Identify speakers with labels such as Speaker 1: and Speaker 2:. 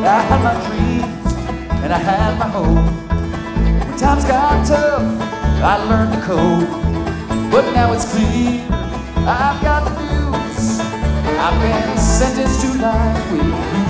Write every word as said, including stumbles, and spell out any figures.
Speaker 1: I had my dreams and I had my hope. When times got tough, I learned to cope. But now it's clear, I've got the news. I've been sentenced to life with you.